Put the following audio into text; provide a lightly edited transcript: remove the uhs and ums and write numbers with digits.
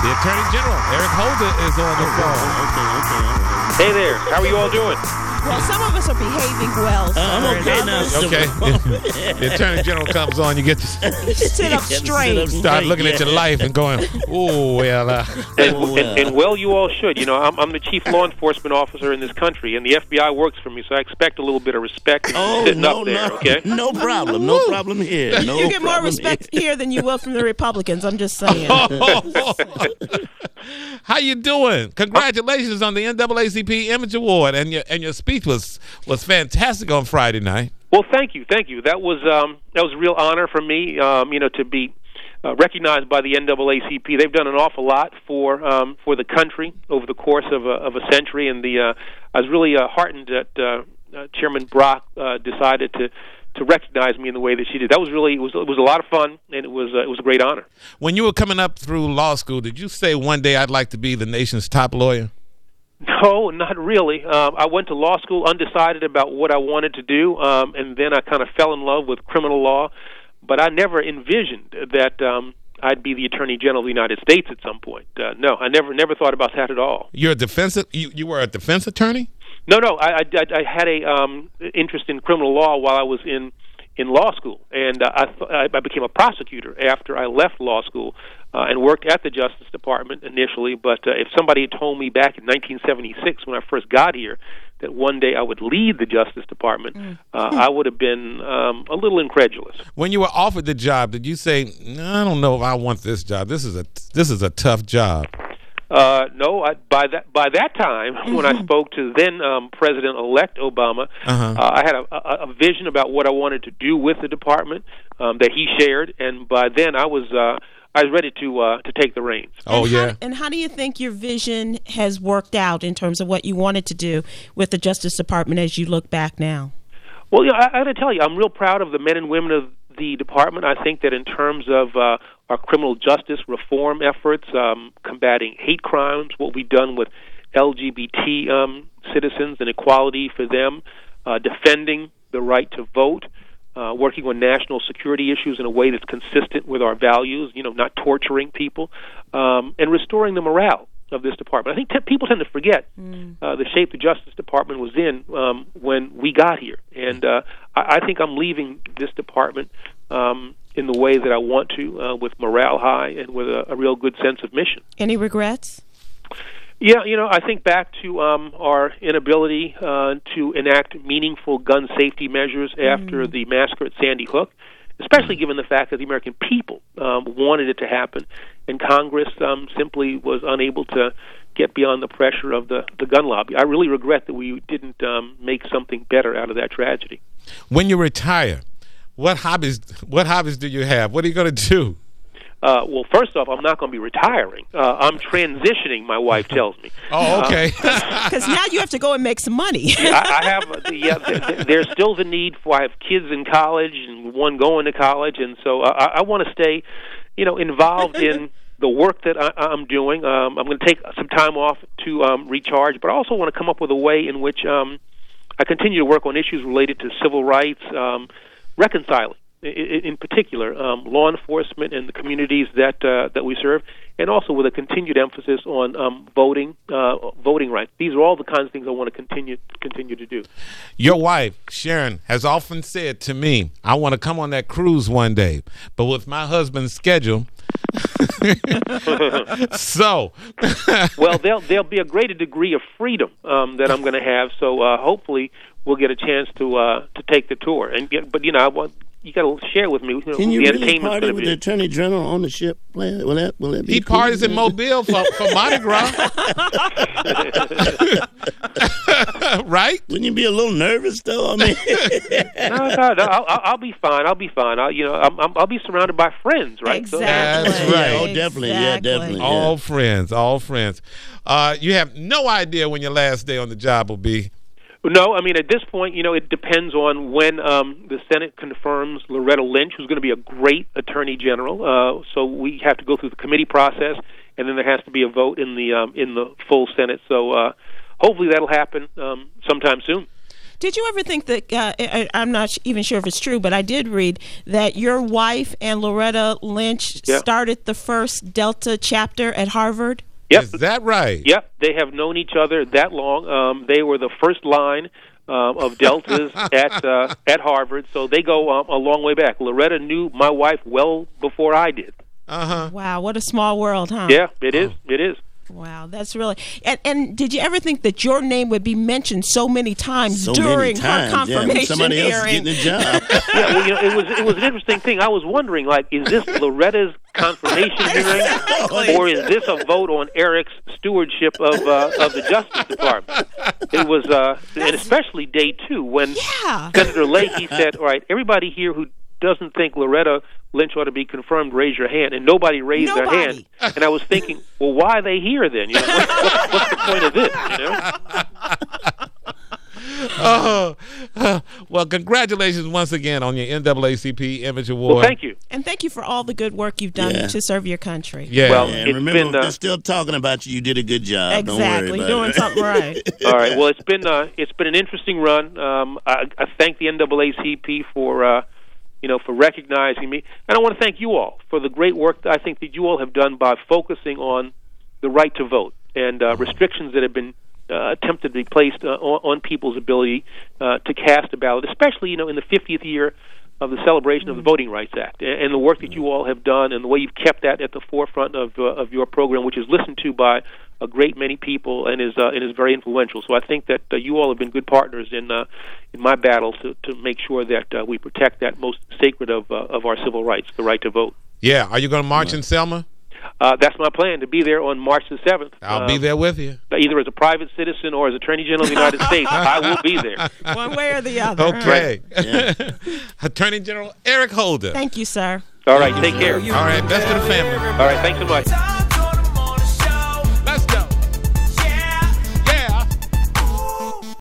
The Attorney General, Eric Holder, is on the phone. Okay. Hey there. How are you all doing? Well, some of us are behaving well. I'm okay now. Okay. The Attorney General comes on, you get to Sit up straight. start looking at your life and going, oh, well. And well, you all should. You know, I'm the chief law enforcement officer in this country, and the FBI works for me, so I expect a little bit of respect sitting up there, okay? No problem. No problem here. No You get more problem respect here than you will from the Republicans. I'm just saying. How you doing? Congratulations on the NAACP Image Award, and your speech was fantastic on Friday night. Well, thank you. That was a real honor for me, to be recognized by the NAACP. They've done an awful lot for the country over the course of a century, and I was really heartened that Chairman Brock decided to recognize me in the way that she did. That was really it was a lot of fun, and it was a great honor. When you were coming up through law school, did you say one day I'd like to be the nation's top lawyer? No, not really. I went to law school undecided about what I wanted to do, and then I kind of fell in love with criminal law. But I never envisioned that I'd be the Attorney General of the United States at some point. No, I never thought about that at all. You're a you were a defense attorney? No. I had a interest in criminal law while I was in law school, and I became a prosecutor after I left law school and worked at the Justice Department initially. But if somebody had told me back in 1976 when I first got here that one day I would lead the Justice Department, I would have been a little incredulous. When you were offered the job, did you say, I don't know if I want this job. This is a tough job. No. By that time, when I spoke to then President-elect Obama, I had a vision about what I wanted to do with the department that he shared, and by then I was ready to take the reins. And how do you think your vision has worked out in terms of what you wanted to do with the Justice Department as you look back now? Well, I got to tell you, I'm real proud of the men and women of the department. I think that in terms of our criminal justice reform efforts, combating hate crimes, what we've done with LGBT citizens and equality for them, defending the right to vote, working on national security issues in a way that's consistent with our values, not torturing people, and restoring the morale of this department. I think people tend to forget the shape the Justice Department was in when we got here. And I think I'm leaving this department in the way that I want to, with morale high and with a real good sense of mission. Any regrets? Yeah, I think back to our inability to enact meaningful gun safety measures after the massacre at Sandy Hook, especially given the fact that the American people wanted it to happen, and Congress simply was unable to get beyond the pressure of the gun lobby. I really regret that we didn't make something better out of that tragedy. When you retire, what hobbies do you have? What are you going to do? Well, first off, I'm not going to be retiring. I'm transitioning, my wife tells me. Oh, okay. Because now you have to go and make some money. I have. There's still the need for. I have kids in college and one going to college, and so I want to stay, involved in the work that I'm doing. I'm going to take some time off to recharge, but I also want to come up with a way in which I continue to work on issues related to civil rights, reconciling. In particular, law enforcement and the communities that we serve, and also with a continued emphasis on voting rights. These are all the kinds of things I want to continue to do. Your wife, Sharon, has often said to me, I want to come on that cruise one day, but with my husband's schedule. So, well, there'll be a greater degree of freedom that I'm going to have. So hopefully we'll get a chance to take the tour. But you got to share with me. Can you the really party with the Attorney General on the ship? Will that be? He cool? parties in Mobile for Mardi Gras, right? Wouldn't you be a little nervous though? I mean, no, I'll be fine. I'll be fine. I'll be surrounded by friends, right? Exactly. That's right. Oh, definitely. Yeah, definitely. All friends. You have no idea when your last day on the job will be. No, I mean, at this point, it depends on when the Senate confirms Loretta Lynch, who's going to be a great Attorney General. So we have to go through the committee process, and then there has to be a vote in the full Senate. So hopefully that'll happen sometime soon. Did you ever think that, I'm not even sure if it's true, but I did read that your wife and Loretta Lynch started the first Delta chapter at Harvard? Yep. Is that right? Yep, they have known each other that long. They were the first line of Deltas at Harvard, so they go a long way back. Loretta knew my wife well before I did. Wow, what a small world, huh? Yeah, it is. It is. Wow, that's really. And did you ever think that your name would be mentioned so many times during her confirmation somebody hearing? else is getting a job. Yeah, well, it was an interesting thing. I was wondering, like, is this Loretta's confirmation hearing, or is this a vote on Eric's stewardship of the Justice Department? It was, and especially day 2 when Senator Leahy said, "All right, everybody here who doesn't think Loretta Lynch ought to be confirmed, raise your hand." And nobody raised their hand. And I was thinking, well, why are they here then? You know, what's the point of this? You know? Well, congratulations once again on your NAACP Image Award. Well, thank you. And thank you for all the good work you've done to serve your country. Yeah. Well, And remember, they're still talking about you. You did a good job. Exactly, Don't worry doing about something right. All right. Well, it's been an interesting run. I thank the NAACP for for recognizing me, and I want to thank you all for the great work that I think that you all have done by focusing on the right to vote and restrictions that have been attempted to be placed on people's ability to cast a ballot, especially in the 50th year of the celebration of the Voting Rights Act, and the work that you all have done, and the way you've kept that at the forefront of your program, which is listened to by a great many people and is very influential. So I think that you all have been good partners in my battle to make sure that we protect that most sacred of our civil rights, the right to vote. Yeah. Are you going to march in Selma? That's my plan, to be there on March the 7th. I'll be there with you. Either as a private citizen or as Attorney General of the United States. I will be there. One way or the other. Okay. Yeah. Attorney General Eric Holder. Thank you, sir. All right, take care. All right, best to the family. All right, thanks so much.